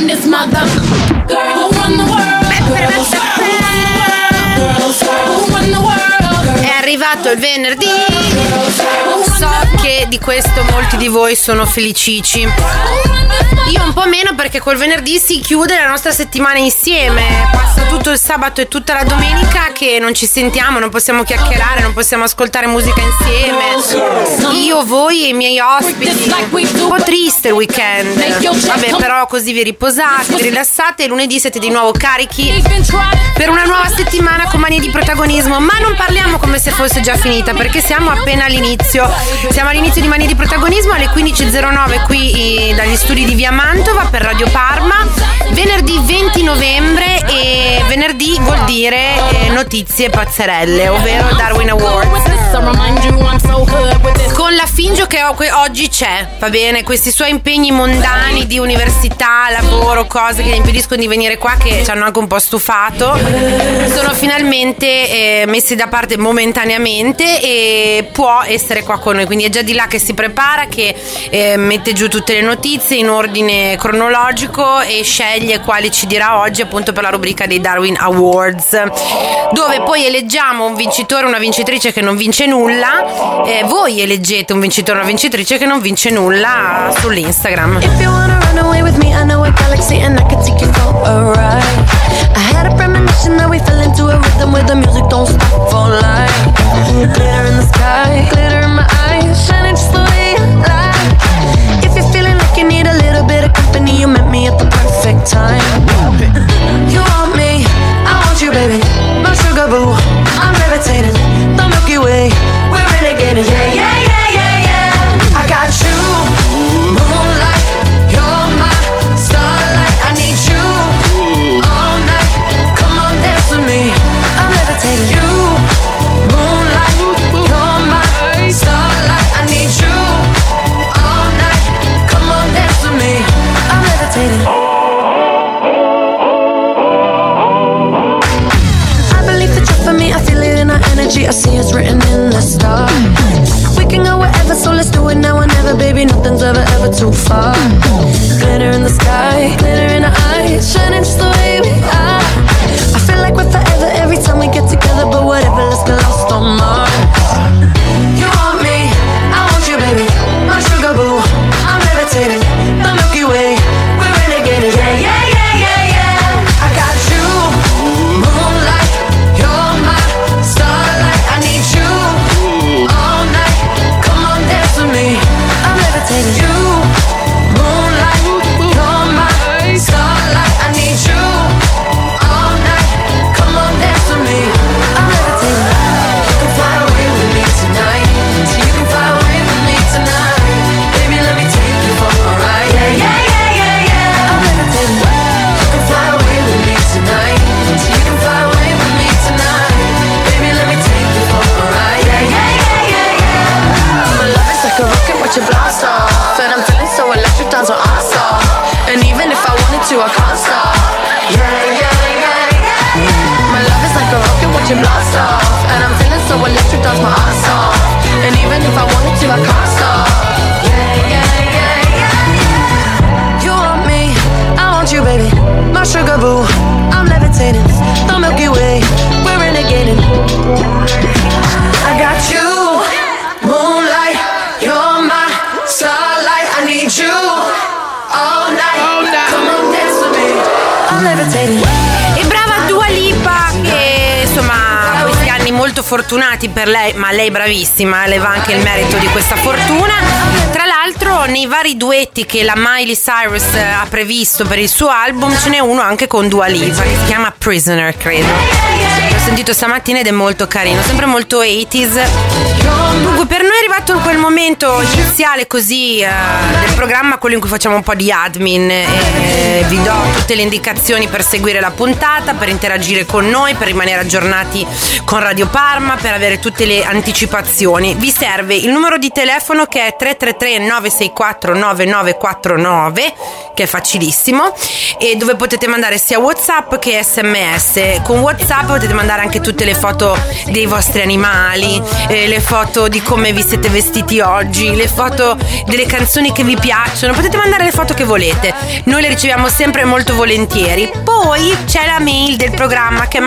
in this mother. Girl, who run the world? Who run the world? È arrivato il venerdì. So che di questo molti di voi sono felicici. Io un po' meno, perché col venerdì si chiude la nostra settimana insieme. Passa tutto il sabato e tutta la domenica che non ci sentiamo, non possiamo chiacchierare, non possiamo ascoltare musica insieme. Io, voi e i miei ospiti. Un po' triste il weekend. Vabbè, però così vi riposate, vi rilassate e lunedì siete di nuovo carichi per una nuova settimana con Manie di Protagonismo. Ma non parliamo come se fosse già finita, perché siamo appena all'inizio. Siamo all'inizio di Manie di Protagonismo alle 15.09 qui dagli studi di Via Mantova per Radio Parma, venerdì 20 novembre, e venerdì vuol dire notizie pazzerelle, ovvero Darwin Awards, con la Fingio che oggi c'è, va bene, questi suoi impegni mondani di università, lavoro, cose che gli impediscono di venire qua, che ci hanno anche un po' stufato, sono finalmente messi da parte momentaneamente e può essere qua con noi, quindi è già di là che si prepara, che mette giù tutte le notizie in ordine cronologico e sceglie quali ci dirà oggi, appunto per la rubrica dei Darwin Awards, dove poi eleggiamo un vincitore o una vincitrice che non vince nulla. Voi eleggete un vincitore o una vincitrice che non vince nulla sull'Instagram. If you wanna run away with me, I know a galaxy and I can take you for a ride. I had a premonition that we fell into a rhythm where the music don't stop for life. Glitter in the sky, glitter in my eyes, shining just the way you lie. If you're feeling like you need a little bit of company, you met me at the perfect time. You want me, I want you, baby, my sugar boo. I'm levitating, the Milky Way, we're renegading, yeah, yeah, yeah, yeah, yeah. I got you, moonlight, you're my starlight. I need you all night, come on dance with me. I'm levitating, you, moonlight, you're my starlight. I need you all night, come on dance with me. I'm levitating. I believe that you're for me, I feel it in our energy, I see it's written in the stars. We can go wherever, so let's do it now or never, baby, nothing's ever, ever too far. Glitter in the sky, glitter in our eyes, shining just the way we are. I feel like we're forever every time we get together, but whatever, let's get lost on Mars. You want me, I want you, baby, my sugar boo. I'm levitating, the Milky Way, we're renegading, yeah, yeah, yeah, yeah, yeah. I got you, moonlight, you're my starlight. I need you all night, come on dance with me. I'm levitating, you, moonlight, you're my starlight. I need you all night, come on dance with me. I'm levitating. You can fly away with me tonight, so you can fly away with me tonight. Baby, let me take you for a ride, yeah, yeah, yeah, yeah, yeah. I'm levitating. You can fly away with me tonight, so you can fly away with me tonight. Baby, let me take you for a ride, yeah, yeah, yeah, yeah, yeah. My love is like a rocket, watch it blast off, and I'm feeling so electric, dance on our stop. And even if I wanted to, I can't stop. Yeah, yeah, yeah, yeah. My love is like a rocket, watch it blast off, and I'm feeling so electric, dance my ass off. And even if I wanted to, I can't stop. Yeah, yeah, yeah, yeah. You want me, I want you, baby, my sugar boo. I'm levitating, the Milky Way, we're renegading. I got you, moonlight, you're my starlight. I need you all night, come on dance with me. I'm levitating. E brava Dua Lipa, che insomma questi anni molto fortunati per lei, ma lei bravissima, le va anche il merito di questa fortuna. Tra l'altro nei vari duetti che la Miley Cyrus ha previsto per il suo album ce n'è uno anche con Dua Lipa che si chiama Prisoner, credo. L'ho sentito stamattina ed è molto carino, sempre molto 80s. Dunque per noi è arrivato quel momento iniziale così del programma, quello in cui facciamo un po' di admin e vi do tutte le indicazioni per seguire la puntata, per interagire con noi, per rimanere aggiornati con Radio Parma, per avere tutte le anticipazioni. Vi serve il numero di telefono che è 333 964 9949, che è facilissimo, e dove potete mandare sia WhatsApp che SMS. Con WhatsApp potete mandare mandare anche tutte le foto dei vostri animali, le foto di come vi siete vestiti oggi, le foto delle canzoni che vi piacciono. Potete mandare le foto che volete, noi le riceviamo sempre molto volentieri. Poi c'è la mail del programma che è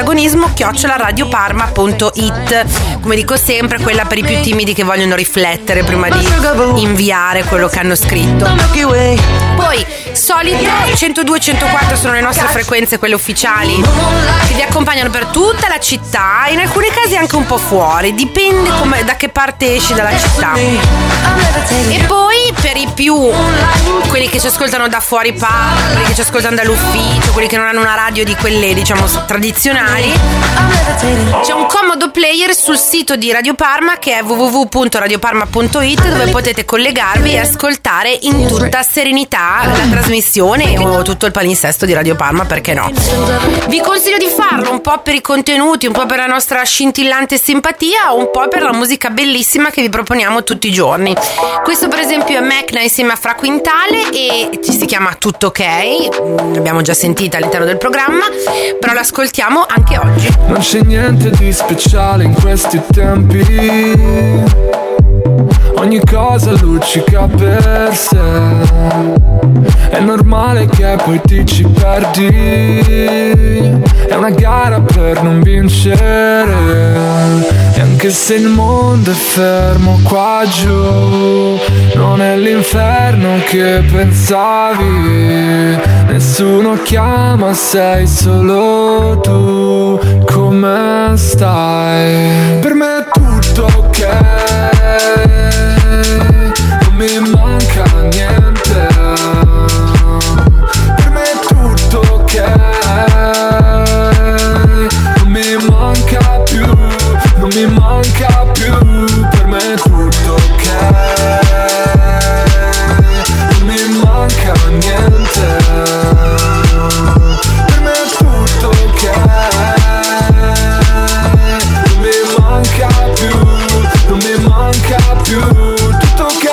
manidiprotagonismo@radioparma.it. Come dico sempre, quella per i più timidi che vogliono riflettere prima di inviare quello che hanno scritto. Poi solito 102 104 sono le nostre frequenze, quelle ufficiali, che vi accompagnano per tutta la città, in alcuni casi anche un po' fuori, dipende da che parte esci dalla città. E poi per i più, quelli che ci ascoltano da fuori quelli che ci ascoltano dall'ufficio, quelli che non hanno una radio di quelle diciamo tradizionali, c'è un comodo player sul sito di Radio Parma che è www.radioparma.it, dove potete collegarvi e ascoltare in tutta serenità la trasmissione o tutto il palinsesto di Radio Parma, perché no? Vi consiglio di farlo un po' per i contenuti, un po' per la nostra scintillante simpatia, un po' per la musica bellissima che vi proponiamo tutti i giorni. Questo per esempio è Mecna insieme a Fra Quintale e si chiama Tutto Ok, l'abbiamo già sentita all'interno del programma, però l'ascoltiamo anche oggi. Non c'è niente di speciale in questi tempi, ogni cosa luccica per sé, è normale che poi ti ci perdi, è una gara per non vincere, e anche se il mondo è fermo qua giù, non è l'inferno che pensavi, nessuno chiama, sei solo tu, come stai? Per me è tutto ok, non mi manca niente, per me è tutto ok, non mi manca più, non mi manca più, per me è tutto ok, non mi manca niente, per me è tutto ok, non mi manca più, non mi manca più, tutto ok.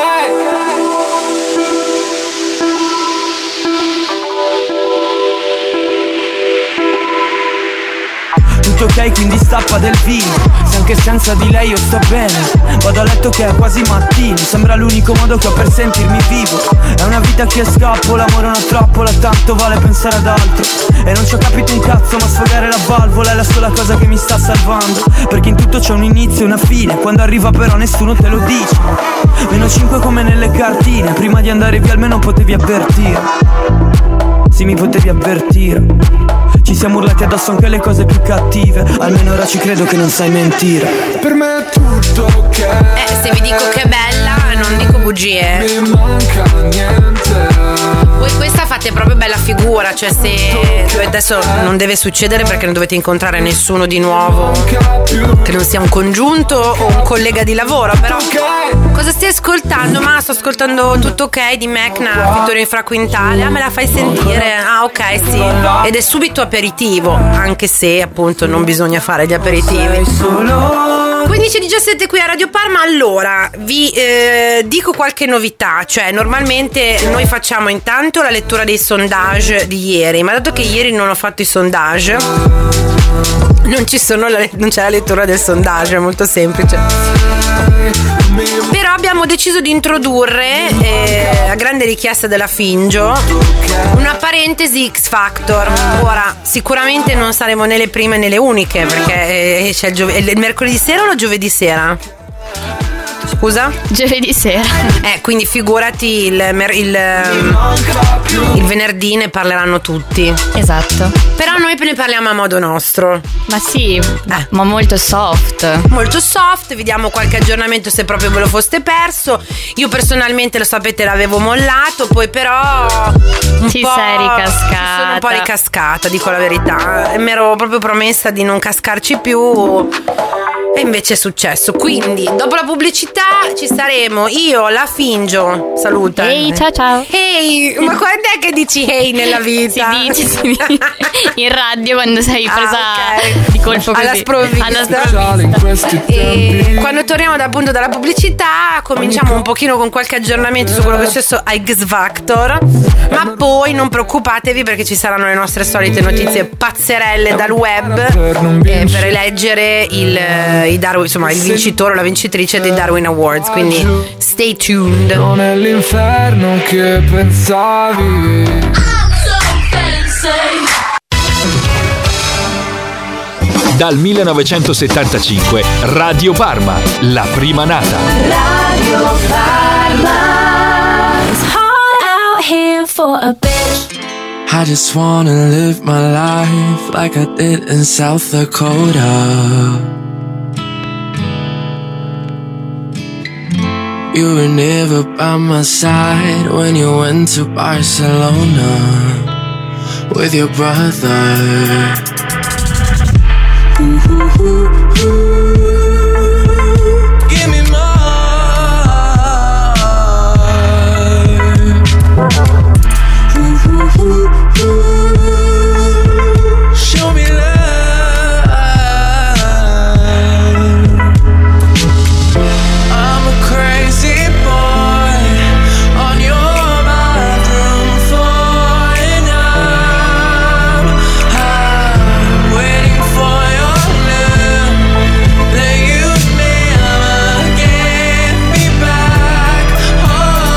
Tutto ok, quindi stappa del vino, se anche senza di lei io sto bene. Vado a letto che è quasi mattino, sembra l'unico modo che ho per sentirmi vivo. È una vita che scappo, l'amore è una trappola, tanto vale pensare ad altro. E non ci ho capito un cazzo, ma sfogare la valvola è la sola cosa che mi sta salvando. Perché in tutto c'è un inizio e una fine, quando arriva però nessuno te lo dice. -5 come nelle cartine, prima di andare via almeno potevi avvertire. Sì, mi potevi avvertire. Ci siamo urlati addosso anche le cose più cattive, almeno ora ci credo che non sai mentire. Per me è tutto ok, Se vi dico che è bella, non dico bugie. mi manca niente. Voi questa fate proprio bella figura, cioè se adesso non deve succedere perché non dovete incontrare nessuno di nuovo che non sia un congiunto o un collega di lavoro, però cosa stai ascoltando? Ma sto ascoltando Tutto Ok di Mecna, featuring Fra Quintale. Me la fai sentire? Ah, ok, sì. Ed è subito aperitivo, anche se appunto non bisogna fare gli aperitivi. 15:17 qui a Radio Parma. Allora vi dico qualche novità, cioè normalmente noi facciamo intanto la lettura dei sondage di ieri, ma dato che ieri non ho fatto i sondage, non c'è la lettura del sondage, è molto semplice. Però abbiamo deciso di introdurre, a grande richiesta della Fingio, una parentesi X Factor. Ora, sicuramente non saremo né le prime né le uniche, perché c'è il mercoledì sera o lo giovedì sera? Scusa? Giovedì sera. Quindi figurati il venerdì ne parleranno tutti. Esatto. Però noi ne parliamo a modo nostro. Ma sì, ma molto soft. Molto soft, vi diamo qualche aggiornamento se proprio ve lo foste perso. Io personalmente, lo sapete, l'avevo mollato, poi però Ci sei ricascata. sono un po' ricascata, dico la verità. Mi ero proprio promessa di non cascarci più. E invece è successo. Quindi dopo la pubblicità ci saremo io, la Fingio, saluta. Ehi, ciao. Ehi, ma quando è che dici hey nella vita? Si dice in radio quando sei presa ok. di colpo così. Alla sprovvista. in questi E tempi. quando torniamo appunto dalla pubblicità cominciamo un pochino con qualche aggiornamento su quello che è successo ai X Factor, ma poi non preoccupatevi perché ci saranno le nostre solite notizie pazzerelle dal web per eleggere il Darwin, insomma il vincitore o la vincitrice dei Darwin Awards, quindi stay tuned. Non è l'inferno che pensavi. Dal 1975 Radio Parma, la prima nata. Radio Parma. It's hard out here for a bitch. I just wanna live my life like I did in South Dakota. You were never by my side when you went to Barcelona with your brother. Give me more. Show me love. I'm a crazy boy on your bathroom floor, and I'm waiting for your love that you never gave me back. Oh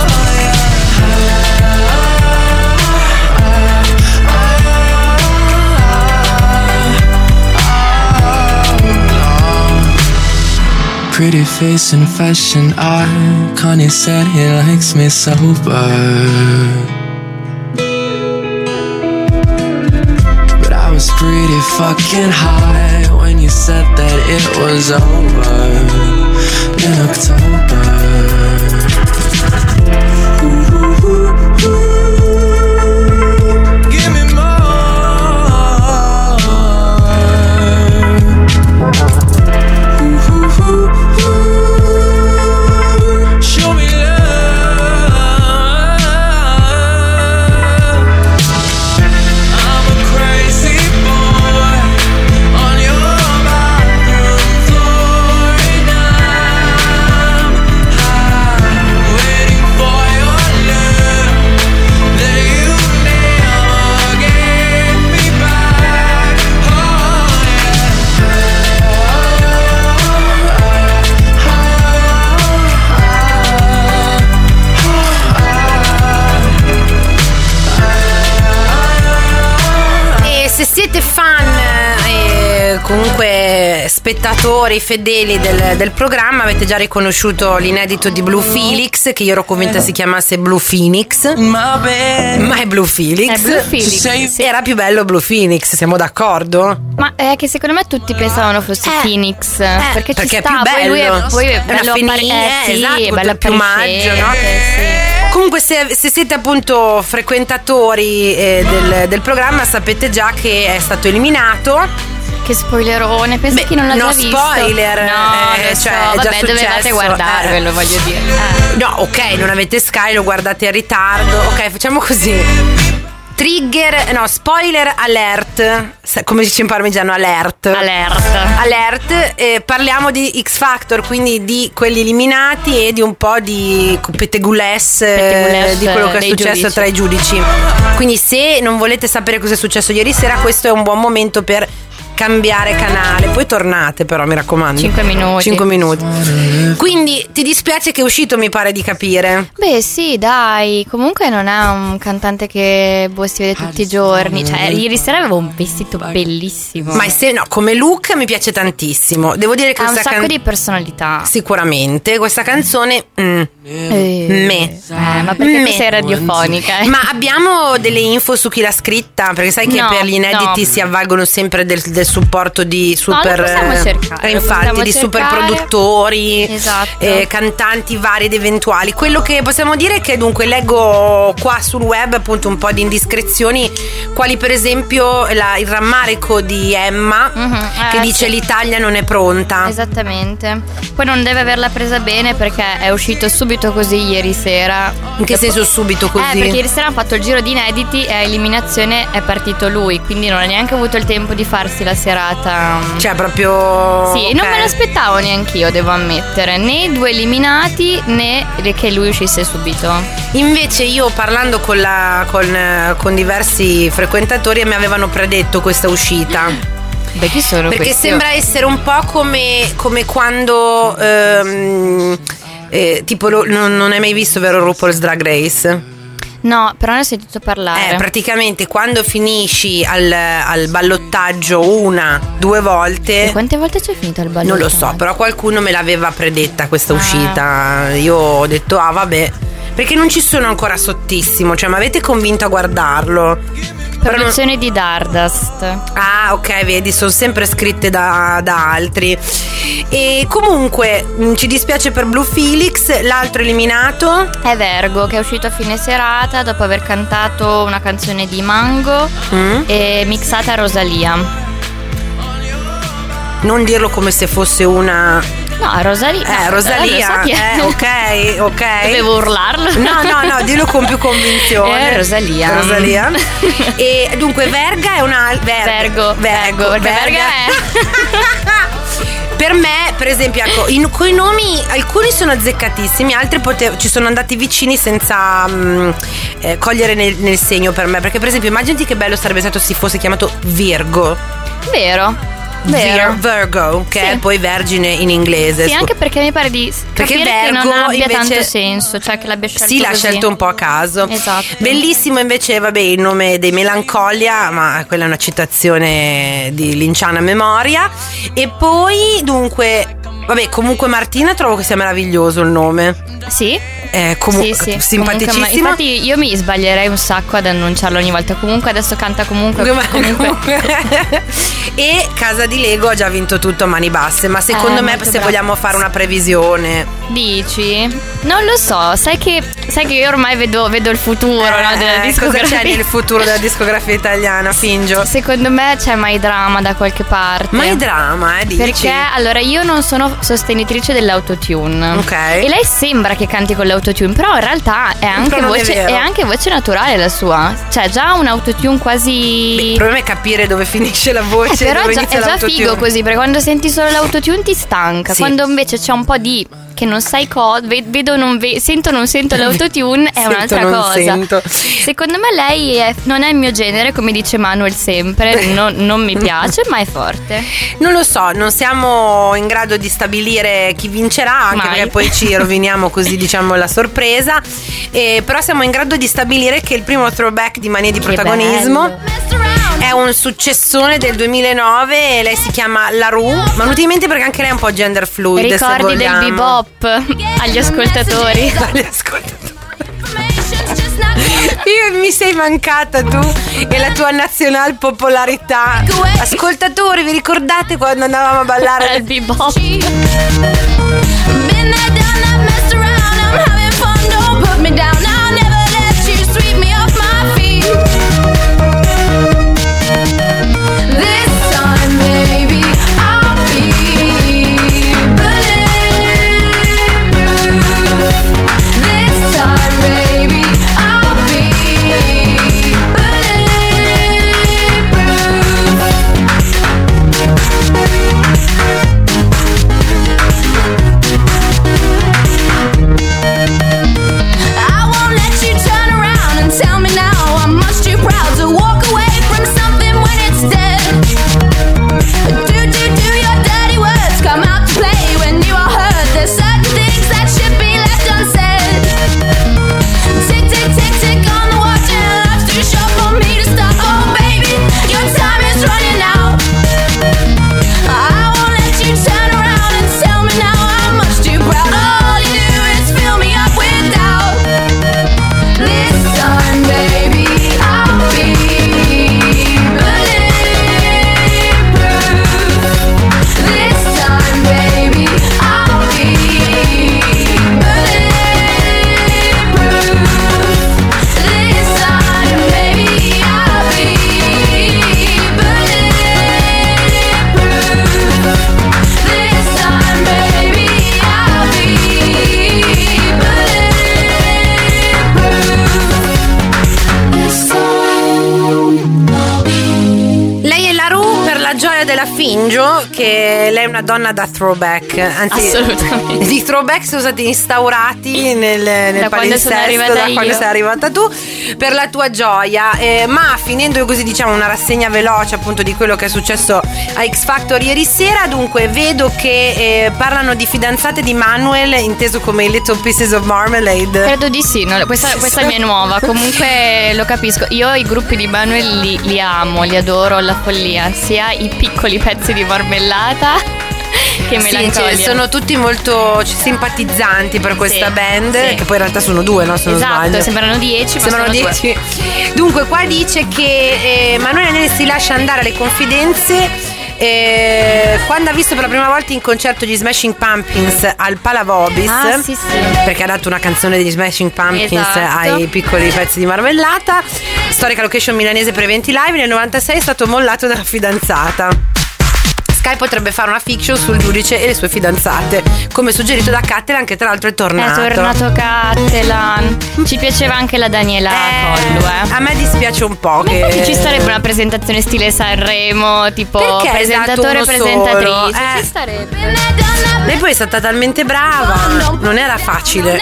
pretty face and fashion icon, he said he likes me sober, but I was pretty fucking high when you said that it was over in October. Give me more. Show me love. I'm a crazy boy on your bathroom floor, and I'm waiting for your love that you never gave me back. Oh E se siete fan e comunque spettatori fedeli del programma, avete già riconosciuto l'inedito di Blue Felix, che io ero convinta si chiamasse Blue Phoenix, my bed. ma è Blue Felix. È Blue Felix, Sei- sì. Era più bello Blue Phoenix, siamo d'accordo? Ma è che secondo me tutti pensavano fosse Phoenix, perché ci perché è sta, più poi lui bello. poi è È una bello fenice, esatto, sì, col bello piumaggio, no? appariscente, Comunque se siete appunto frequentatori del programma, sapete già che è stato eliminato. Che spoilerone, penso Beh, chi non l'ha no già visto. spoiler, No, lo cioè, so, è già vabbè, dovevate successo, guardarvelo, voglio dire. No, ok, non avete Sky, lo guardate in ritardo. Ok, facciamo così. Trigger, no, spoiler alert. Come si dice in parmigiano, alert. Alert, parliamo di X Factor, quindi di quelli eliminati e di un po' di pettegulesse di quello che è dei successo giudici. tra i giudici. Quindi se non volete sapere cosa è successo ieri sera, questo è un buon momento per cambiare canale. Poi tornate, però, mi raccomando. 5 minuti. 5 minuti. Quindi ti dispiace che è uscito, mi pare di capire. Beh sì, dai, comunque non è un cantante che si vede tutti i giorni. Cioè, ieri sera avevo un vestito bellissimo. Ma no, come look mi piace tantissimo. Devo dire che ha un questa sacco di personalità. sicuramente questa canzone me. Ma perché tu sei radiofonica? Ma abbiamo delle info su chi l'ha scritta? Perché sai che No, per gli inediti no. si avvalgono sempre del supporto di super lo possiamo cercare, infatti possiamo di super cercare. produttori, Esatto. cantanti vari ed eventuali. Quello che possiamo dire è che dunque leggo qua sul web appunto un po' di indiscrezioni, quali per esempio il rammarico di Emma che dice sì. l'Italia non è pronta. Esattamente. Poi non deve averla presa bene perché è uscito subito così ieri sera. In che senso subito così? Perché ieri sera hanno fatto il giro di inediti e a eliminazione è partito lui, quindi non ha neanche avuto il tempo di farsi la serata. Cioè proprio Sì, ok. non me l'aspettavo neanch'io, devo ammettere, né i 2 eliminati né che lui uscisse subito. Invece io parlando con diversi frequentatori mi avevano predetto questa uscita. Beh, chi sono Perché questi? sembra essere un po' come quando tipo non hai mai visto, vero, RuPaul's Drag Race? No, però ne ho sentito parlare. Praticamente quando finisci al ballottaggio 1-2 volte. E quante volte c'è finito il ballottaggio? Non lo so, però qualcuno me l'aveva predetta questa uscita. Io ho detto vabbè, perché non ci sono ancora sottissimo. Cioè mi avete convinto a guardarlo. Produzione di Dardust. Ah, ok, vedi, sono sempre scritte da altri. E comunque ci dispiace per Blue Felix. L'altro eliminato È Vergo, che è uscito a fine serata dopo aver cantato una canzone di Mango e mixata a Rosalia. Non dirlo come se fosse una. No, Rosalia. Rosalia. Lo so chi è. Ok. Dovevo urlarlo. No, dillo con più convinzione. Rosalia. E dunque Verga è Vergo, perché Verga è. Per me, per esempio, ecco, coi nomi alcuni sono azzeccatissimi, altri ci sono andati vicini senza cogliere nel segno per me. Perché per esempio immaginati che bello sarebbe stato se si fosse chiamato Virgo. Vero. Virgo, che è poi vergine in inglese. Sì, anche perché mi pare di capire che non Vergo abbia invece tanto senso, cioè che l'abbia scelto Sì, l'ha così. scelto un po' a caso. Esatto. Bellissimo invece, vabbè, il nome dei Melancolia, ma quella è una citazione di linciana memoria. E poi dunque, vabbè, comunque Martina trovo che sia meraviglioso il nome. Sì. Sì. Simpaticissimo. Comunque, infatti io mi sbaglierei un sacco ad annunciarlo ogni volta. Comunque adesso canta comunque. E Casa di Lego ha già vinto tutto a mani basse. Ma secondo me, se bravo. vogliamo fare una previsione, Dici? Non lo so, sai che io ormai vedo il futuro, no, della discografia. cosa c'è nel futuro della discografia italiana? Fingio. Secondo me c'è My Drama da qualche parte. My Drama, dici? Perché allora io non sono sostenitrice dell'autotune. Ok. E lei sembra che canti con l'autotune, però in realtà è anche non è voce vero. è anche voce naturale la sua. Cioè già un autotune quasi. Il problema è capire dove finisce la voce. Però dove è inizia già l'autotune. figo così, perché quando senti solo l'autotune ti stanca. Sì. Quando invece c'è un po' di che non sai cosa, vedo non sento non sento l'autotune è un'altra Sento, non cosa. sento. Secondo me lei non è il mio genere, come dice Manuel sempre, non mi piace, ma è forte. Non lo so, non siamo in grado di stabilire chi vincerà, anche Mai. perché poi ci roviniamo così, diciamo, la sorpresa. Però siamo in grado di stabilire che il primo throwback di Mania di Che Protagonismo bello. è un successone del 2009 e lei si chiama La Rue, ma venuto in mente perché anche lei è un po' gender fluid. se Ricordi del vogliamo. bebop agli ascoltatori. Agli ascoltatori. Io mi sei mancata tu e la tua nazional popolarità. Ascoltatori, vi ricordate quando andavamo a ballare Al bebop. te la fingo che lei è una donna da throwback, anzi Assolutamente. di throwback sono stati instaurati nel Da quando sono palinsesto arrivata da quando io. sei arrivata tu, per la tua gioia. Ma finendo così, diciamo, una rassegna veloce appunto di quello che è successo a X Factor ieri sera. Dunque vedo che parlano di fidanzate di Manuel, inteso come i Little Pieces of Marmalade. Credo di sì, no, questa mi è nuova. Comunque lo capisco. Io i gruppi di Manuel li amo, li adoro alla follia. Sia i piccoli pezzi di marmellata che melancolia. Sono tutti molto simpatizzanti per questa band, sì. che poi in realtà sono due, no? Se non Esatto, sbaglio. sembrano 10, ma Sembrano sono 10. Dunque qua dice che Manuel Neri si lascia andare alle confidenze. Quando ha visto per la prima volta in concerto gli Smashing Pumpkins al Palavobis, sì. perché ha dato una canzone degli Smashing Pumpkins Esatto. ai piccoli pezzi di marmellata, storica location milanese per eventi live, nel 96 è stato mollato dalla fidanzata. Sky potrebbe fare una fiction sul giudice e le sue fidanzate, come suggerito da Cattelan, che tra l'altro è tornato. È tornato Cattelan. Ci piaceva anche la Daniela Collu, A me dispiace un po' che Infatti ci starebbe una presentazione stile Sanremo, tipo Perché presentatore esatto, uno presentatrice. solo? Ci starebbe. lei poi è stata talmente brava, non era facile.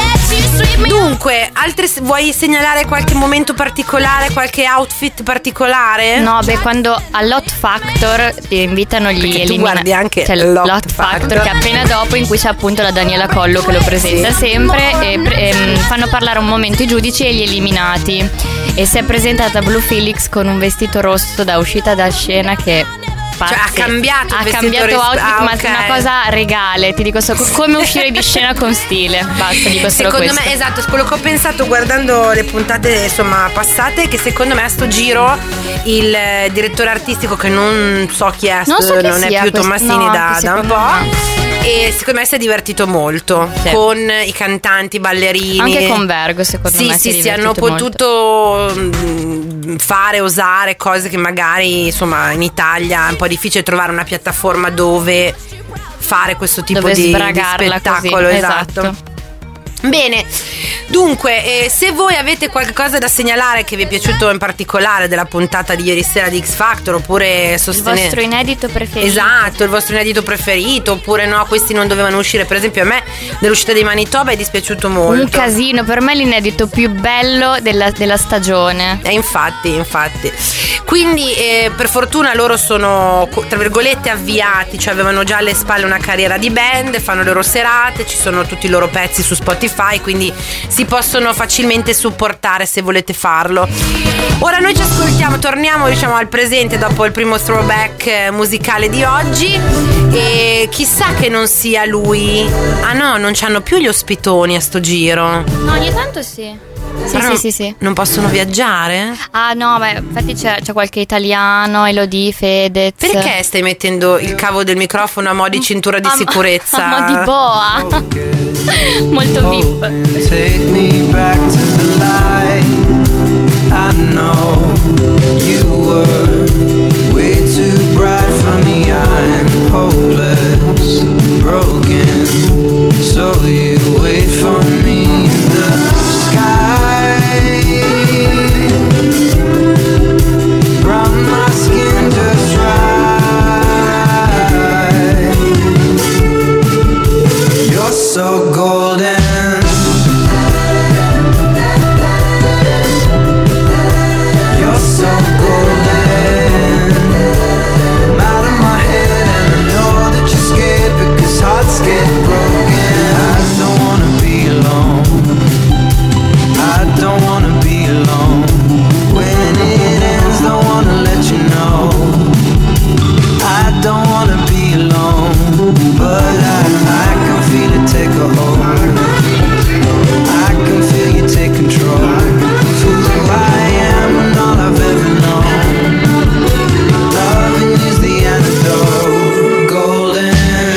Dunque, vuoi segnalare qualche momento particolare, qualche outfit particolare? No, beh, quando all'Hot Factor ti invitano gli Perché tu guardi anche l'Hot Factor, che è appena dopo, in cui c'è appunto la Daniela Collu che lo presenta sempre e fanno parlare un momento i giudici e gli eliminati. E si è presentata Blue Felix con un vestito rosso da uscita da scena che Cioè, ha cambiato il vestito outfit, ma ok. è una cosa regale. Ti dico come uscire di scena con stile. Basta, dico solo Secondo questo. me, esatto, quello che ho pensato guardando le puntate insomma passate, che secondo me a sto giro il direttore artistico, che non so chi è, Non so chi non è sia più questo, Tommasini no, da anche un secondo po'. me. E secondo me si è divertito molto con i cantanti, i ballerini. Anche con Vergo, secondo me. Sì, hanno potuto fare, osare cose che magari insomma in Italia è un po' difficile trovare una piattaforma dove fare questo tipo di spettacolo. Così. Esatto. Bene, dunque se voi avete qualcosa da segnalare che vi è piaciuto in particolare della puntata di ieri sera di X Factor, oppure sostenere il vostro inedito preferito. Esatto, il vostro inedito preferito, oppure no, questi non dovevano uscire. Per esempio a me dell'uscita dei Manitoba è dispiaciuto molto. Un casino, per me è l'inedito più bello della stagione. Infatti. Quindi per fortuna loro sono tra virgolette avviati, cioè avevano già alle spalle una carriera di band, fanno le loro serate, ci sono tutti i loro pezzi su Spotify, quindi si possono facilmente supportare se volete farlo. Ora noi ci ascoltiamo, torniamo diciamo al presente dopo il primo throwback musicale di oggi, e chissà che non sia lui. Ah no, non c'hanno più gli ospitoni a sto giro. No, ogni tanto sì. Sì. Non possono viaggiare? Ah no, beh, infatti c'è qualche italiano, Elodie, Fedez. Perché stai mettendo il cavo del microfono a mo' di cintura di sicurezza? A mo' di boa. Molto VIP. Take me back to the light. I know you were way too bright for me. I'm hopeless, broken. So you wait for me in the sky. Brown my skin just right. You're so golden. You're so golden. I'm out of my head and I know that you're scared because hearts get broken. I don't wanna be alone. I don't wanna be alone. When it ends, don't wanna let you know. I don't wanna be alone, but I can feel it take a hold. I can feel you take control of who I am and all I've ever known. Loving is the antidote, golden.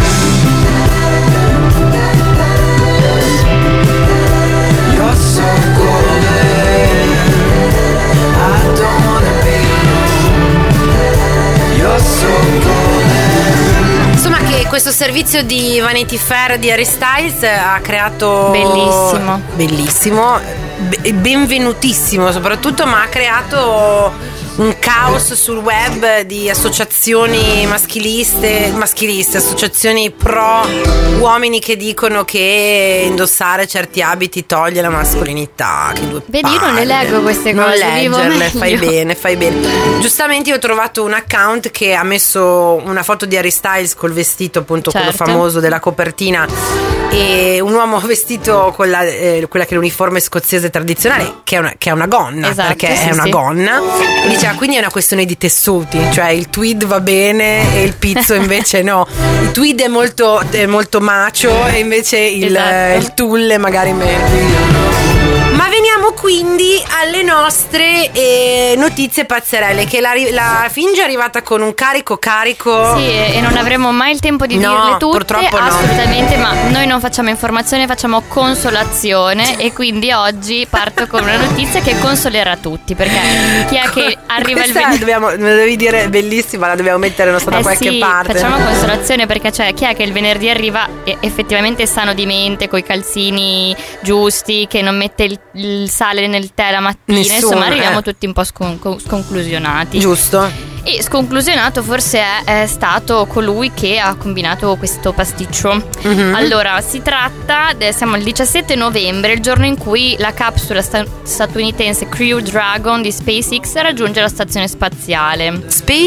You're so golden. I don't wanna be alone. You're so golden. Insomma, che questo servizio di Vanity Fair di Harry Styles ha creato bellissimo, benvenutissimo soprattutto, ma ha creato un caos sul web di associazioni maschiliste, associazioni pro uomini che dicono che indossare certi abiti toglie la mascolinità. Che due Vedi, io non le leggo queste non cose, vivo leggerle, meglio. fai bene. Giustamente io ho trovato un account che ha messo una foto di Harry Styles col vestito, appunto, Certo. quello famoso della copertina, e un uomo vestito con quella che è l'uniforme scozzese tradizionale, che è una gonna, Esatto, perché sì, è una sì. gonna, e diceva quindi è una questione di tessuti, cioè il tweed va bene e il pizzo invece no, il tweed è molto macio e invece Esatto. il tulle magari meno. Ma veniamo quindi alle nostre notizie pazzerelle, che la Finge è arrivata con un carico. Sì, e non avremo mai il tempo di No, dirle tutte, purtroppo no. assolutamente, ma noi non facciamo informazione, facciamo consolazione, e quindi oggi parto con una notizia che consolerà tutti, perché chi è che arriva il venerdì? Me lo devi dire, bellissima, la dobbiamo mettere da qualche sì, parte. facciamo consolazione, perché cioè chi è che il venerdì arriva effettivamente sano di mente, coi calzini giusti, che non mette il sale nel tè la mattina. Nessuno, insomma arriviamo tutti un po' sconclusionati. Giusto. E sconclusionato forse è stato colui che ha combinato questo pasticcio. Allora, si tratta, siamo il 17 novembre, il giorno in cui la capsula statunitense Crew Dragon di SpaceX raggiunge la stazione spaziale.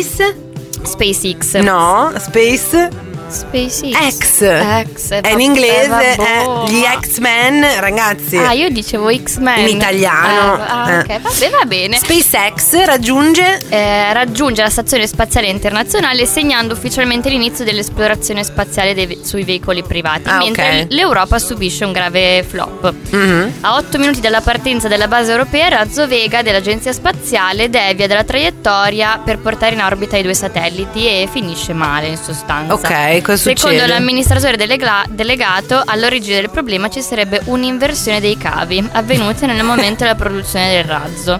SpaceX. No, SpaceX. SpaceX. È in inglese, gli X-Men, ragazzi. Ah, io dicevo X-Men in italiano. Ok, vabbè, va bene. SpaceX raggiunge la stazione spaziale internazionale, segnando ufficialmente l'inizio dell'esplorazione spaziale sui veicoli privati, mentre ok. l'Europa subisce un grave flop. Mhm. A 8 minuti dalla partenza della base europea, il razzo Vega dell'agenzia spaziale devia dalla traiettoria per portare in orbita i 2 satelliti e finisce male, in sostanza. Ok, cosa succede? Secondo l'amministratore delegato, all'origine del problema ci sarebbe un'inversione dei cavi avvenuta nel momento della produzione del razzo.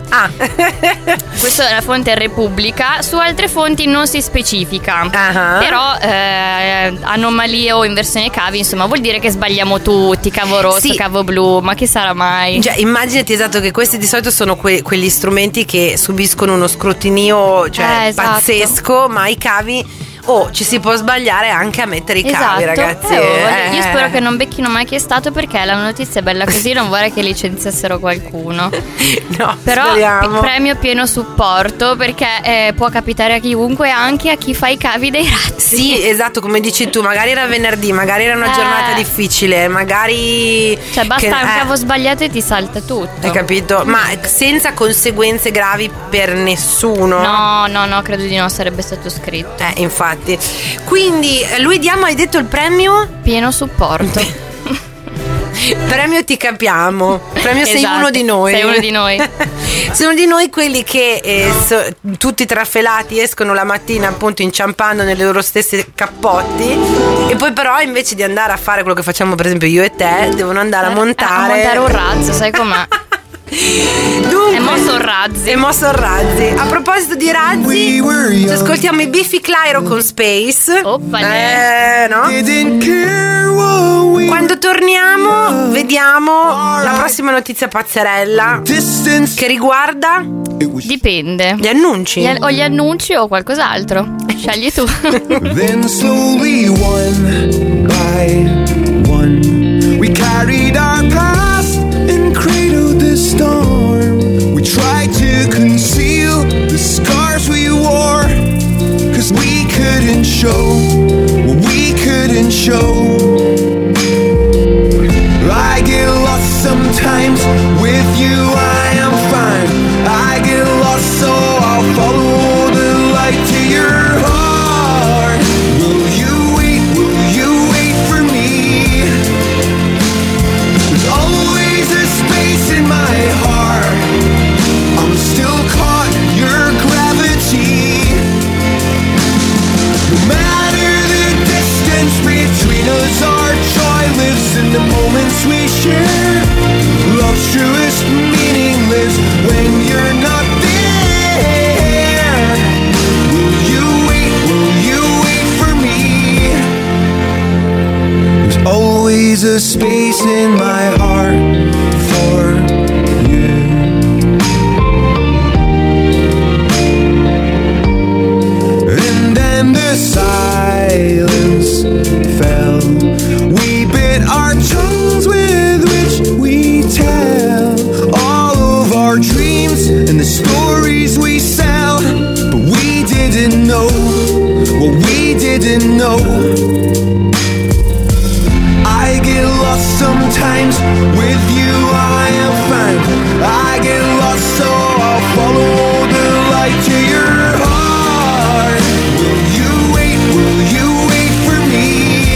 Questa è la fonte Repubblica. Su altre fonti non si specifica. Però anomalie o inversione cavi, insomma, vuol dire che sbagliamo tutti. Cavo rosso, Sì. cavo blu, ma chi sarà mai? Cioè, immaginati, esatto, che questi di solito sono quegli strumenti che subiscono uno scrutinio, cioè, Esatto. pazzesco, ma i cavi ci si può sbagliare anche a mettere i cavi, ragazzi. Io spero che non becchino mai chi è stato, perché la notizia è bella così, non vorrei che licenziassero qualcuno. No, però speriamo. premio pieno supporto, perché può capitare a chiunque, anche a chi fa i cavi dei razzi. Sì, esatto, come dici tu, magari era venerdì, magari era una giornata difficile, magari cioè basta un cavo sbagliato e ti salta tutto. Hai capito? Ma senza conseguenze gravi per nessuno. No, credo di no, sarebbe stato scritto. Infatti. Quindi lui hai detto il premio? Pieno supporto. Premio ti capiamo. Premio sei Esatto, uno di noi. sei uno di noi. Sei uno di noi, quelli che tutti trafelati escono la mattina, appunto, inciampando nelle loro stesse cappotti, e poi però invece di andare a fare quello che facciamo per esempio io e te, devono andare a montare un razzo, sai com'è? Dunque, è mosso un razzi. A proposito di razzi, ci ascoltiamo i Biffy Clyro con Space. No? Quando torniamo vediamo la prossima notizia pazzerella che riguarda Dipende. gli annunci. O gli annunci o qualcos'altro. Scegli tu. Then slowly, one by one, we carried our past and cradled the storm. We tried to conceal the scars we wore, 'cause we couldn't show what we couldn't show. I get lost sometimes, with you I am fine. I get lost, so I'll follow the light to your heart. Will you wait for me? There's always a space in my heart. I'm still caught in your gravity. No matter the distance between us, our joy lives in the moments we share. Love's truest meaningless when you're not there. Will you wait for me? There's always a space in my heart for you. names and the stories we sell, but we didn't know what we didn't know. I get lost sometimes, with you I am fine. I get lost, so I'll follow the light to your heart. Will you wait for me?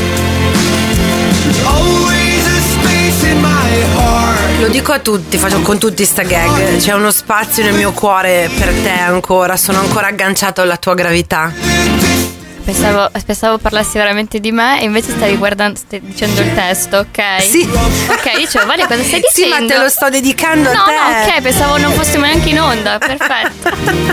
There's always a space in my heart. Lo dico a tutti, faccio con tutti sta gag. C'è uno spazio nel mio cuore per te ancora. Sono ancora agganciato alla tua gravità. Pensavo parlassi veramente di me, e invece stai dicendo il testo, ok? Sì. Ok, dicevo, Vale, cosa stai dicendo? Sì, ma te lo sto dedicando a te. No, ok, pensavo non fossimo neanche in onda, perfetto.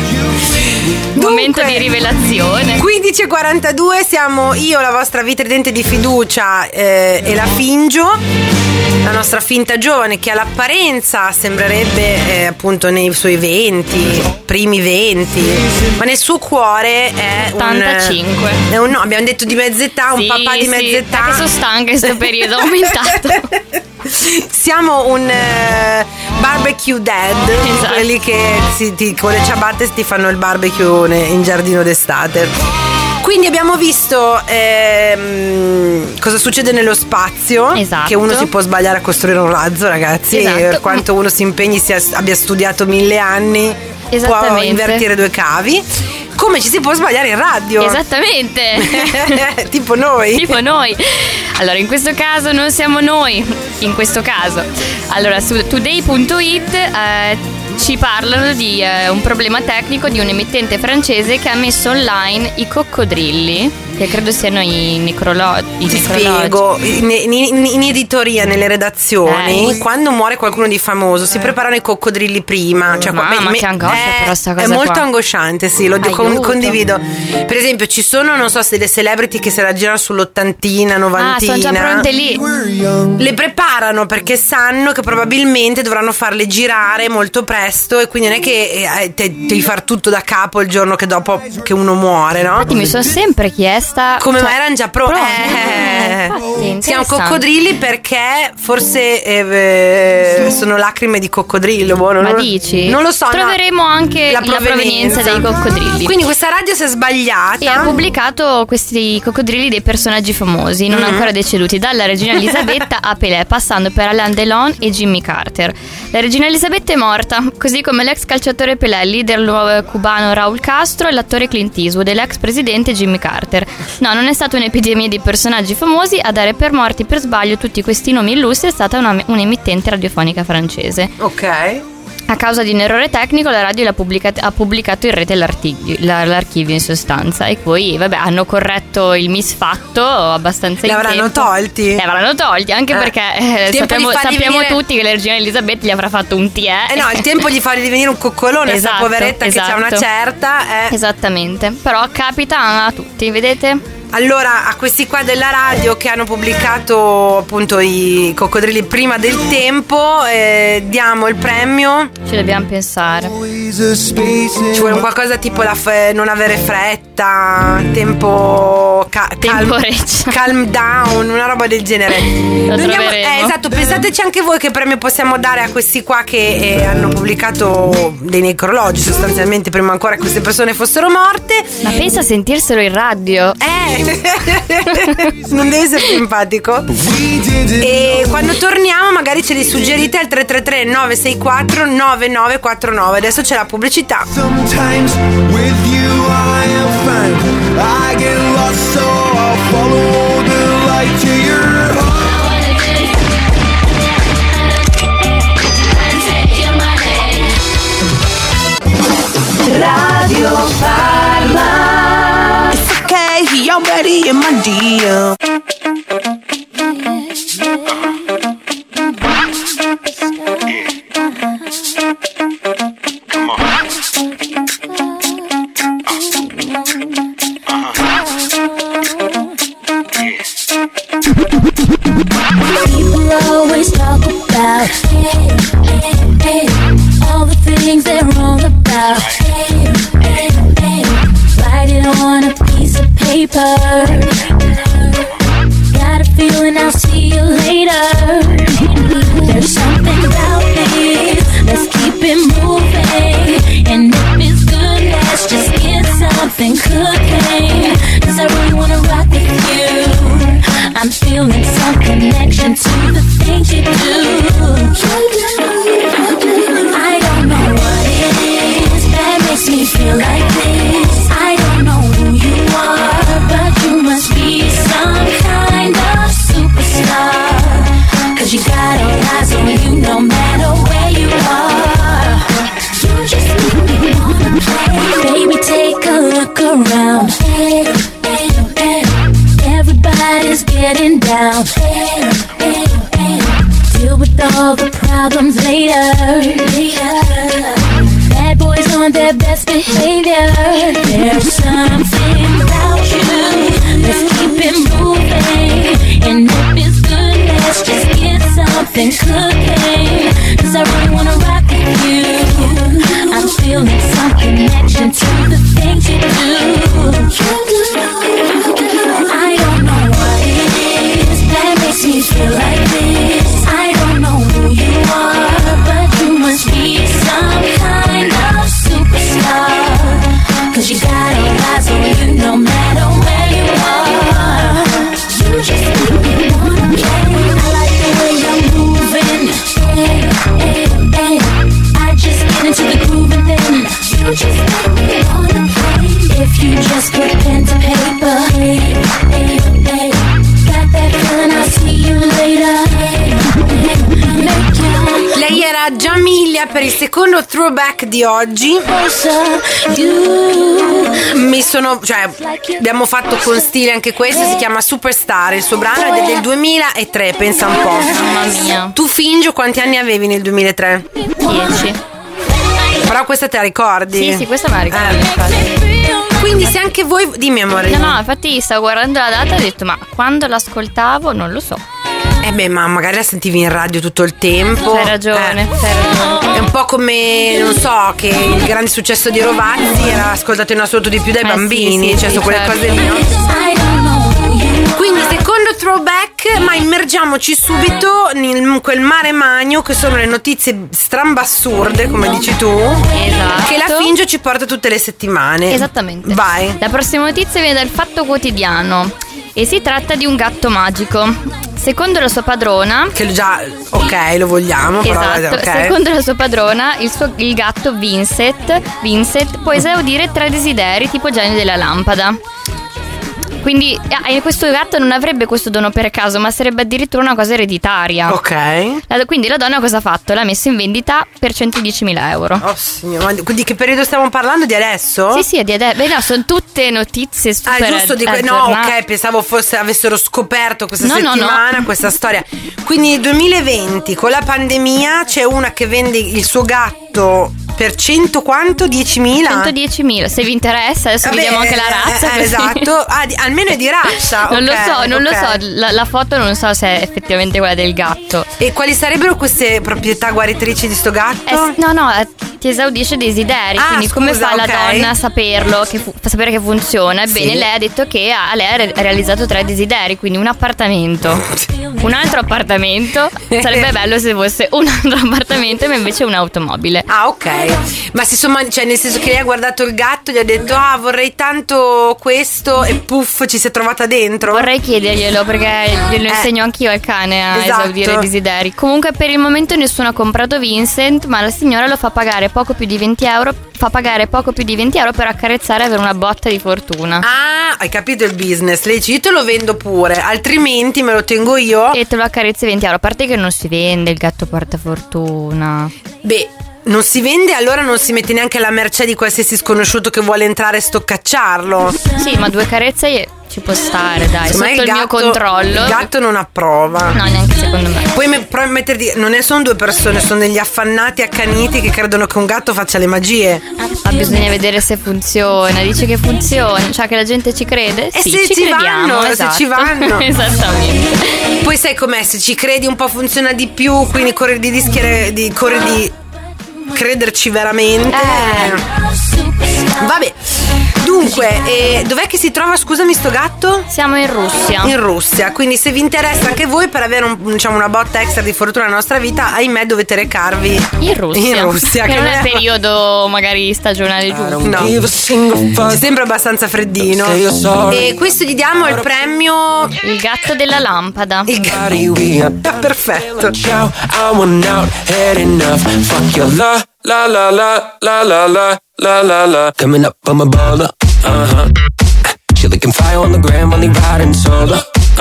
Momento di rivelazione. 15:42, siamo io, la vostra vitridente di fiducia, e la Fingio, la nostra finta giovane che all'apparenza sembrerebbe appunto nei suoi primi 20, ma nel suo cuore è 85. No, abbiamo detto di mezz'età, un papà di mezz'età. Che sono stanca in questo periodo, ho aumentato. Siamo un barbecue dad, esatto. Quelli che con le ciabatte ti fanno il barbecue in giardino d'estate. Quindi abbiamo visto cosa succede nello spazio, esatto. Che uno si può sbagliare a costruire un razzo, ragazzi, esatto. Per quanto uno si impegni, abbia studiato 1000 anni, può invertire 2 cavi. Come ci si può sbagliare in radio? Esattamente. Tipo noi. Allora, in questo caso non siamo noi. In questo caso, allora, su today.it ci parlano di un problema tecnico di un emittente francese che ha messo online i coccodrilli, che credo siano i necrologi. Ti spiego, in editoria, nelle redazioni, quando muore qualcuno di famoso si preparano i coccodrilli prima. Cioè, ma che angoscia però sta cosa. È molto qua. angosciante, sì, lo condivido. Per esempio, ci sono, non so se delle celebrity che se la girano sull'80, 90. Sono già pronte lì. Le preparano perché sanno che probabilmente dovranno farle girare molto presto, e quindi non è che devi far tutto da capo il giorno che dopo che uno muore, no? Infatti mi sono sempre chiesta come mai erano già pronti. Si chiamano coccodrilli perché forse sono lacrime di coccodrillo. Ma dici? Non lo so. Troveremo anche la provenienza dei coccodrilli. Quindi questa radio si è sbagliata e ha pubblicato questi coccodrilli dei personaggi famosi non ancora deceduti, dalla regina Elisabetta a Pelé, passando per Alain Delon e Jimmy Carter. La regina Elisabetta è morta, così come l'ex calciatore Pelé, il leader cubano Raúl Castro e l'attore Clint Eastwood e l'ex presidente Jimmy Carter. No, non è stata un'epidemia di personaggi famosi a dare per morti per sbaglio tutti questi nomi illustri, è stata un'emittente radiofonica francese. Ok. A causa di un errore tecnico la radio ha pubblicato in rete l'archivio in sostanza, e poi vabbè hanno corretto il misfatto abbastanza in tempo. Li avranno tolti anche perché sappiamo tutti che la regina Elisabetta gli avrà fatto un TE. No, il tempo di fargli venire un coccolone, esatto, poveretta che c'ha una certa. Esattamente, però capita a tutti, vedete? Allora, a questi qua della radio che hanno pubblicato appunto i coccodrilli prima del tempo, diamo il premio. Ci dobbiamo pensare. Ci vuole qualcosa tipo non avere fretta, tempo calm down, una roba del genere. Lo troveremo. Esatto, pensateci anche voi che premio possiamo dare a questi qua che hanno pubblicato dei necrologi sostanzialmente prima ancora che queste persone fossero morte. Ma pensa a sentirselo in radio. Non deve essere simpatico. E quando torniamo magari ce li suggerite al 333 964 9949. Adesso c'è la pubblicità. Sometimes with you I am fine. I get lost, so I'll follow the light to your heart. Radio Parma. It's okay, I'm ready in my DM. People always talk about all the things they're wrong about. Write it on a piece of paper. Got a feeling I'll see you later. There's something about this. Let's keep it moving. feeling down. Deal with all the problems later. Bad boys on their best behavior. There's something about you. Let's keep it moving. And if it's good, let's just get something cooking. 'Cause I really wanna rock with you. I'm feeling some connection to the things you do. I don't know what it is that makes me feel like this. I don't know who you are, but you must be some kind of superstar. 'Cause you got all eyes on you no matter where you are. You just make me wanna play. I like the way you're moving. Hey, hey, hey. I just get into the groove and then you just make me wanna play. If you just put pen to paper. Hey, hey, hey. Got that feeling, I'll see you later. Hey, make you. Lei era Giamilia per il secondo throwback di oggi. Abbiamo fatto con stile anche questo, si chiama Superstar, il suo brano è del 2003, pensa un po'. Mamma mia. Tu Fingio quanti anni avevi nel 2003? 10. Però questa te la ricordi? Sì, questa me la ricordo, infatti. Quindi se anche voi, dimmi amore. No, infatti stavo guardando la data e ho detto, ma quando l'ascoltavo non lo so. Ma magari la sentivi in radio tutto il tempo. Hai ragione. È un po' come, non so, che il grande successo di Rovazzi era ascoltato in assoluto di più dai bambini, sì, cioè su quelle certo. cose lì, no? Quindi secondo throwback, ma immergiamoci subito in quel mare magno che sono le notizie strambassurde, come dici tu. Esatto. Che la Fingio ci porta tutte le settimane. Esattamente. Vai. La prossima notizia viene dal Fatto Quotidiano e si tratta di un gatto magico. Secondo la sua padrona, che già, ok, lo vogliamo. Esatto, però, okay. Secondo la sua padrona, il gatto Vincent può esaudire 3 desideri tipo genio della lampada. Quindi questo gatto non avrebbe questo dono per caso, ma sarebbe addirittura una cosa ereditaria. Ok. Quindi la donna cosa ha fatto? L'ha messo in vendita per 110.000 euro. Oh signore, quindi che periodo stiamo parlando? Di adesso? Sì, di adesso. Beh no, sono tutte notizie super giusto, no, ok, pensavo avessero scoperto questa settimana questa storia. Quindi nel 2020 con la pandemia c'è una che vende il suo gatto per 100 quanto? 10.000? 110.000, se vi interessa adesso vediamo anche la razza. Esatto, almeno è di razza. Non lo so, la foto non so se è effettivamente quella del gatto. E quali sarebbero queste proprietà guaritrici di sto gatto? No, ti esaudisce desideri, quindi come fa la donna a saperlo, a sapere che funziona? Ebbene, lei ha detto che lei ha realizzato 3 desideri, quindi un appartamento, un altro appartamento, sarebbe bello se fosse un altro appartamento, ma invece un'automobile. Ah, ok. Ma cioè nel senso che lei ha guardato il gatto e gli ha detto vorrei tanto questo e puff ci si è trovata dentro. Vorrei chiederglielo perché glielo insegno anch'io al cane a esaudire i desideri. Comunque per il momento nessuno ha comprato Vincent, ma la signora lo fa pagare poco più di 20 euro. Fa pagare poco più di 20 euro per accarezzare e avere una botta di fortuna. Ah, hai capito il business. Lei dice io te lo vendo pure, altrimenti me lo tengo io e te lo accarezzi 20 euro. A parte che non si vende il gatto porta fortuna. Beh, non si vende, allora non si mette neanche alla mercé di qualsiasi sconosciuto che vuole entrare e stoccacciarlo. Sì, ma 2 carezze ci può stare, dai, sotto il mio controllo. Il gatto non approva. No, neanche secondo me. Puoi metterti, non sono 2 persone, sono degli affannati accaniti che credono che un gatto faccia le magie. Ma bisogna vedere se funziona. Dice che funziona, cioè che la gente ci crede? E sì, se ci vanno, esatto. se ci vanno. Esattamente. Poi sai com'è, se ci credi un po' funziona di più, quindi corri di crederci veramente. Vabbè. Dunque, dov'è che si trova, scusami, sto gatto? Siamo in Russia. In Russia, quindi se vi interessa anche voi per avere una botta extra di fortuna nella nostra vita, ahimè dovete recarvi in Russia. Che non è periodo magari stagionale giusto. No, ci sembra abbastanza freddino. E questo gli diamo il premio il gatto della lampada. Perfetto. La la la la la la la la la. Coming up on my baller, She looking fire on the gram, only riding solo,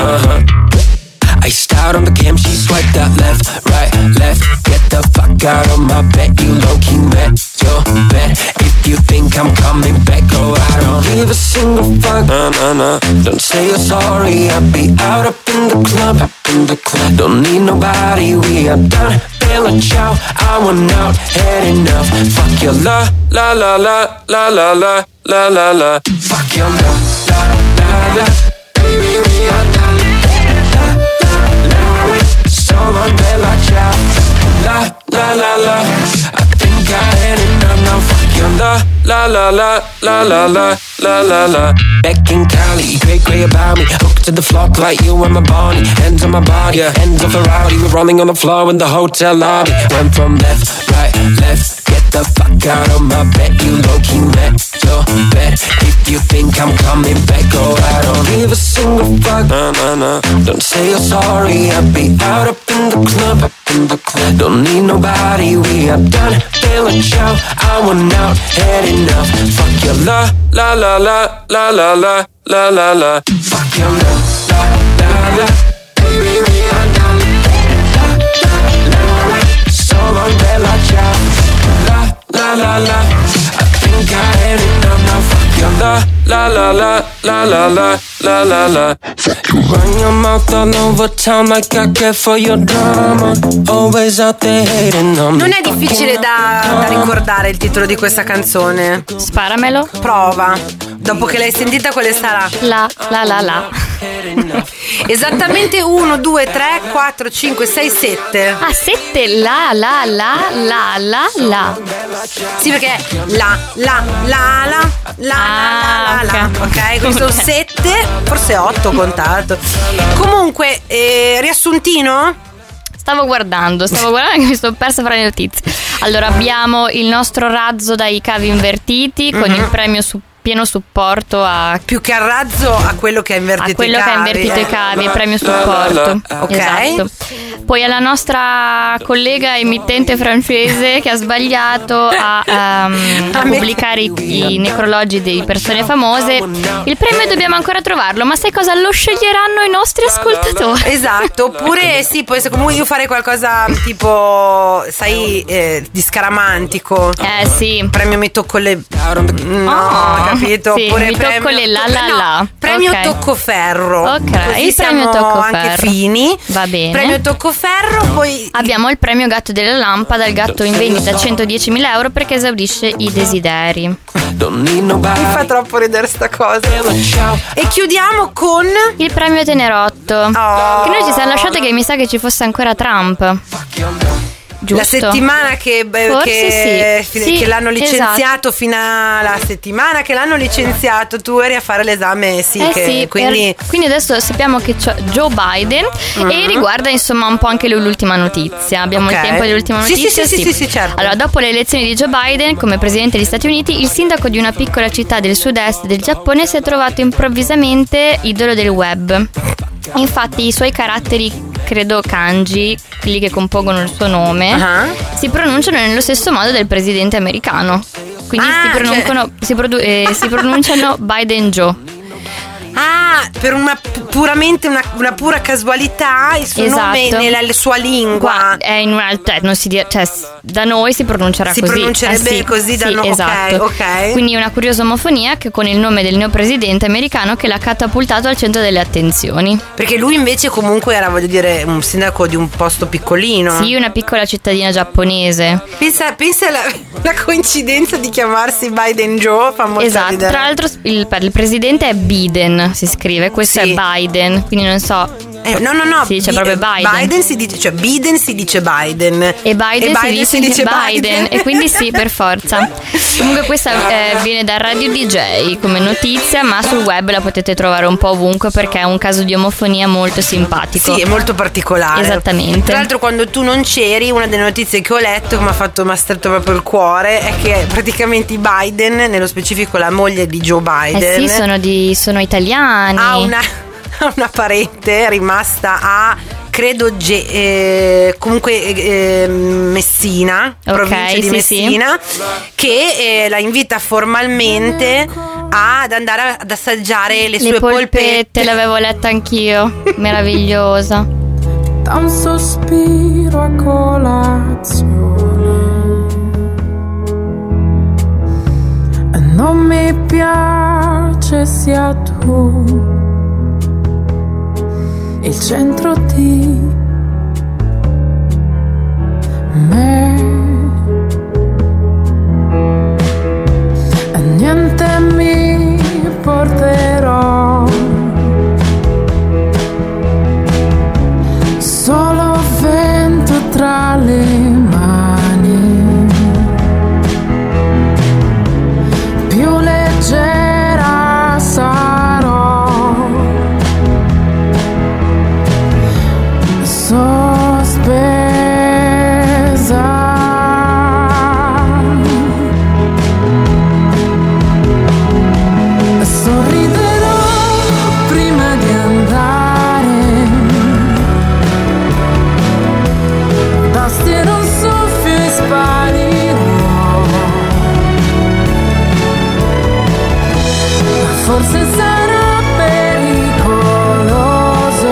Iced out on the cam, she swiped that left, right, left. Get the fuck out of my bed, you low-key met your bed. If you think I'm coming back, go, I don't give a single fuck Don't say you're sorry, I'll be out up in the club, Don't need nobody, we are done. Feeling ciao, I want out, had enough. Fuck your la la la la la la la la la la. Fuck your la la la la. Baby, we are done. La la la. So long, bella ciao. La la la la. I think I had enough now. Fuck your la la la la la la la la la la. Back in Cali, great about me. Hooked to the floor like you and my body. Hands on my body, hands off a rowdy. We're rolling on the floor in the hotel lobby. Went from left, right, left. Get the fuck out of my bed. You low-key met your bed. If you think I'm coming back, oh, I don't give a single fuck. Don't say you're sorry, I'll be out up in the club, Don't need nobody, we are done. Feeling ciao, I want out, had enough. Fuck your la la la la la la la la la la. Fuck your la la la la. Baby, we are done. La la la la. So long, bella ciao. La la la la. I think I had enough now. Fuck your la la la la la la la la la la. You run your mouth all over town like I care for your drama. Always out there hating on me. Non è difficile da ricordare il titolo di questa canzone. Sparamelo. Prova. Dopo che l'hai sentita, quale sarà? La la la la. Esattamente 1, 2, 3, 4, 5, 6, 7. Ah, 7. La la la la la la. Sì, perché la la la la la la la. Ok, quindi sono 7, forse 8 contato. Comunque, riassuntino? Stavo guardando che mi sono persa fra le notizie. Allora, abbiamo il nostro razzo dai cavi invertiti con il premio pieno supporto a più che al razzo a quello che ha invertito i cavi, premio supporto. Ok. Esatto. Poi alla nostra collega emittente francese che ha sbagliato a pubblicare i necrologi di persone famose. Il premio dobbiamo ancora trovarlo, ma sai cosa? Lo sceglieranno i nostri ascoltatori. Esatto. Oppure sì, può essere comunque io fare qualcosa tipo, sai, di scaramantico. Sì. Premio mi tocco le capito? Sì, Oppure mi tocco le la la la. Premio Toccoferro. Ok, così il premio Toccoferro anche fini. Va bene. Premio Toccoferro. Poi abbiamo il premio Gatto della Lampada, il gatto in vendita a 110.000 euro perché esaurisce i desideri. Mi fa troppo ridere sta cosa. E chiudiamo con il premio Tenerotto. Che noi ci siamo lasciati che mi sa che ci fosse ancora Trump. Giusto. La settimana che l'hanno licenziato, esatto. Fino alla settimana che l'hanno licenziato, tu eri a fare l'esame. Quindi adesso sappiamo che c'è Joe Biden e riguarda insomma un po' anche l'ultima notizia. Abbiamo il tempo dell'ultima notizia? Sì, certo. Allora, dopo le elezioni di Joe Biden come presidente degli Stati Uniti, il sindaco di una piccola città del sud-est del Giappone si è trovato improvvisamente idolo del web. Infatti i suoi caratteri, credo kanji, quelli che compongono il suo nome, si pronunciano nello stesso modo del presidente americano. Quindi si pronunciano Biden Joe. Per una pura casualità il suo nome nella sua lingua è in un'altra, non si dice, cioè da noi si pronuncerà così. Si pronuncerebbe così da noi. Esatto. Ok. Quindi una curiosa omofonia che con il nome del neopresidente americano che l'ha catapultato al centro delle attenzioni. Perché lui invece comunque era, voglio dire, un sindaco di un posto piccolino. Sì, una piccola cittadina giapponese. Pensa la coincidenza di chiamarsi Biden Joe, fa molto ridere. Tra l'altro il presidente è Biden, si scrive, questo è Biden, quindi non so. No. Si dice proprio Biden. Biden si dice, cioè Biden si dice Biden. E Biden si dice Biden. E quindi sì, per forza. Comunque questa viene da Radio DJ come notizia, ma sul web la potete trovare un po' ovunque perché è un caso di omofonia molto simpatico. Sì, è molto particolare. Esattamente. Tra l'altro quando tu non c'eri, una delle notizie che ho letto che mi ha stretto proprio il cuore è che praticamente i Biden, nello specifico la moglie di Joe Biden, sono italiani. Ha una parente rimasta a credo Messina, provincia di Messina, che la invita formalmente ad andare ad assaggiare le sue polpette. L'avevo letta anch'io, meravigliosa. Da un sospiro a colazione e non mi piace piace sia tu il centro di me, e niente mi porterò, solo vento tra le mani, più leggera sarò, sospesa. Sorriderò prima di andare, basterà un soffio e sparirò, forse sarà pericoloso,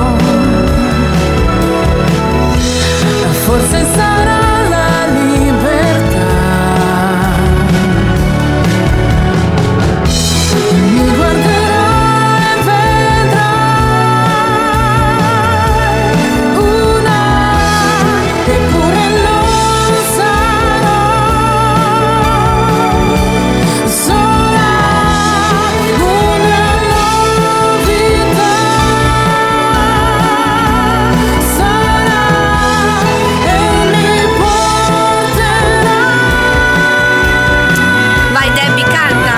forse sarà la libertà. Mi guarderai e vedrai una, eppure non sarò sola, una novità sarà e mi porterà. Vai Debbie, canta.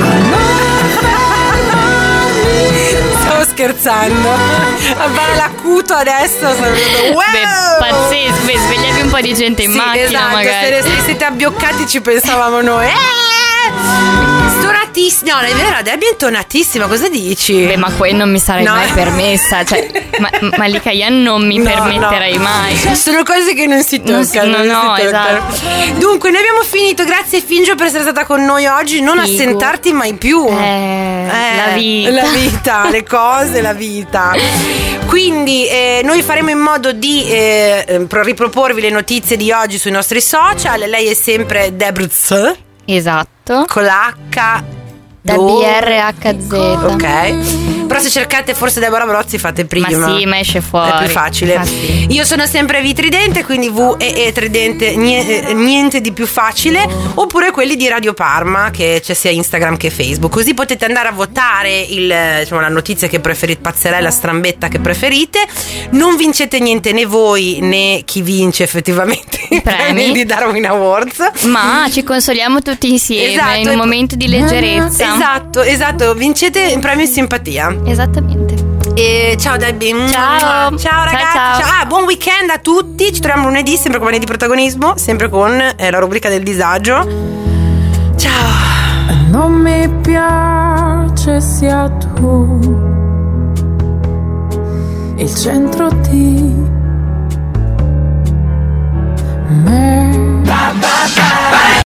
Stavo scherzando. Vabbè, l'acuto adesso sono wow! Pazzesco, svegliavi un po' di gente in macchina, esatto, magari. se siete abbioccati ci pensavamo noi. Stonatissima. No, è vero, Debbie è intonatissima, cosa dici? Beh, ma poi non mi sarei No. mai permessa. Cioè, Malika Ayane non mi No, permetterei no. mai. Sono cose che non si toccano. No, esatto. Dunque, noi abbiamo finito. Grazie Fingio per essere stata con noi oggi. Non Figo. assentarti mai più. La vita. La vita, le cose, la vita. Quindi noi faremo in modo di riproporvi le notizie di oggi sui nostri social. Lei è sempre Debrz. Esatto. Con la H. WRHZ. Ok. Però se cercate forse Deborah Brozzi fate prima. Ma sì, ma esce fuori. È più facile. Ma sì. Io sono sempre Vitridente, quindi VEE Tridente, niente di più facile. Oppure quelli di Radio Parma, che c'è sia Instagram che Facebook. Così potete andare a votare la notizia che preferite, pazzerella, strambetta che preferite. Non vincete niente né voi né chi vince effettivamente i premi di Darwin Awards. Ma ci consoliamo tutti insieme, Esatto, in un momento di leggerezza. Esatto, vincete un premio in simpatia. Esattamente. E ciao Debbie. Ciao. Ciao ragazzi. Ciao. Buon weekend a tutti. Ci troviamo lunedì, sempre con di protagonismo, sempre con la rubrica del disagio. Ciao. Non mi piace sia tu il centro di me.